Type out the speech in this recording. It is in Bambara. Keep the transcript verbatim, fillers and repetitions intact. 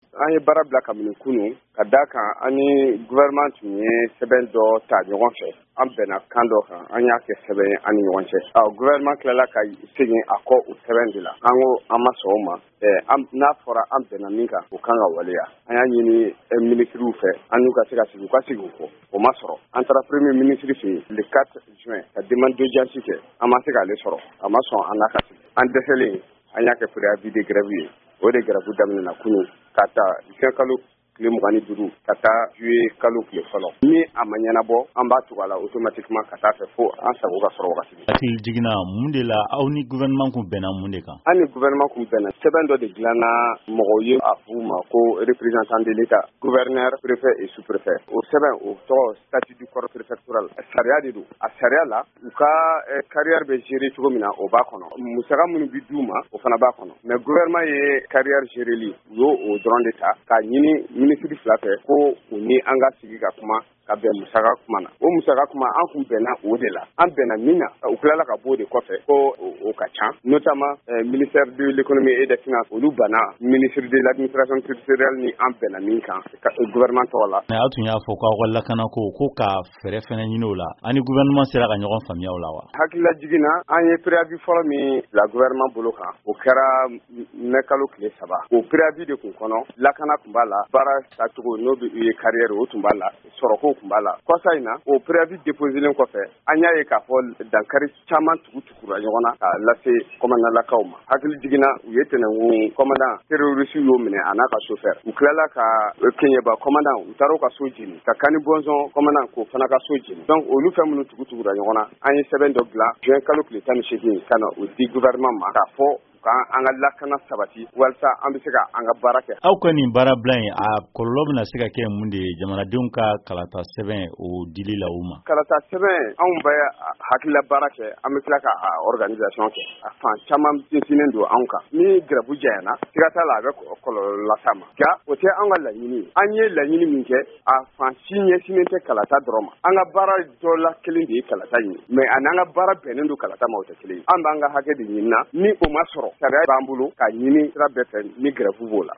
an ye baara bila kabini kunu ka da kan an ni gouvernement tun ye sɛbɛn dɔ ta ɲɔgɔn fɛ an bɛnna kan dɔ kan an y'a kɛ sɛbɛn an ni ɲɔgɔn cɛ ɔ gouvernement tilala ka segin a kɔ o sɛbɛn de la an ko an ma sɔn o ma n'a fɔra an bɛnna min kan o kan ka waleya an y'a ɲini ministres fɛ an n'u ka se ka sigi u ka sigi o kɔ o ma sɔrɔ an taara premier ministre fɛ yen le quatre juin ka demande d'audience kɛ an ma se k'ale sɔrɔ a ma sɔn an n'a ka sigi an dɛsɛlen an y'a kɛ préavis de grève ye o de grève daminɛna kunu ka taa juin kalo tile mugan ni duuru ka taa juillet kalo tile fɔlɔ ni a ma ɲɛnabɔ an b'a tugu a la automatiquement ka taa fɛ fo an sago ka sɔrɔ wagati hakili jiginna mun de la aw ni gouvernement kun bɛnna mun de kan an ni gouvernement kun bɛnna sɛbɛn dɔ de dilanna mɔgɔw ye a f'u ma ko représentant de l'état gouverneur préfet et sous-préfet o sɛbɛn o tɔgɔ statut du corps préfectoral sariya de don a sariya la u ka carrière bɛ gérer cogo min na o b'a kɔnɔ musaka minnu bi d'u ma o fana b'a kɔnɔ mais gouvernement ye carrière gérerli u y'o o dɔrɔn de ta k'a ɲini ministre fila fɛ ko u ni an ka sigi ka kuma ka bɛn musaka kuma na o musaka kuma an kun bɛnna o de la an bɛnna min na u tilala ka bɔ o de kɔfɛ ko o ka ca notamment ministère de l'économie et des finances olu banna ministre de l'administration territoriale ni an bɛnna min kan gouvernement tɔgɔ la mais aw tun y'a fɔ k'aw ka lakana ko ko ka fɛɛrɛ fɛnɛ ɲini o la ani gouvernement sera ka ɲɔgɔn faamuya o la wa hakilila jiginna an ye préavis fɔlɔ min la gouvernement bolo kan o kɛra mai kalo tile saba o préavis de kun kɔnɔ lakana kun b'a la baara tacogo n'o bɛ u ye carrière o tun b'a la sɔrɔko tun b'a la kɔsa in na o préavis déposelen kɔfɛ an y'a ye k'a fɔ dankari caman tugu tugura ɲɔgɔn na k'a lase kɔmandalakaw ma hakili jiginna u ye tɛnɛngun kɔmandan terroriste y'o minɛ a n'a ka chauffeur u tilala ka keɲɛba kɔmandan u taara u ka so jeni ka kani bɔnsɔn kɔmandan k'o fana ka so jeni donc olu fɛn minnu tugu tugura ɲɔgɔn na an ye sɛbɛn dɔ dilan juin kalo tile tan ni seegin ka na o di gouvernement ma k'a fɔ k'an an ka lakana sabati walasa an bɛ se ka an ka baara kɛ. Aw ka nin baara bila in a kɔlɔlɔ bɛna se ka kɛ mun de ye jamanadenw ka kalata sɛbɛn o dili la u ma. Kalata sɛbɛn anw bɛ hakilila baara kɛ an bɛ tila ka organisation kɛ a fan caman sinsinnen don anw kan ni grève janyana siga t'a la a bɛ kɔlɔlɔ las'a ma nka o tɛ an ka laɲini ye an ye laɲini min kɛ a fan si ɲɛsinnen tɛ kalata dɔrɔn ma an ka baara dɔ la kelen de ye kalata ɲini mais a n'an ka baara bɛnnen don kalata ma o tɛ kelen ye an b'an ka hakɛ de ɲini na ni o ma sɔrɔ sariya b'an bolo ka ɲini sira bɛɛ fɛ ni grève b'o la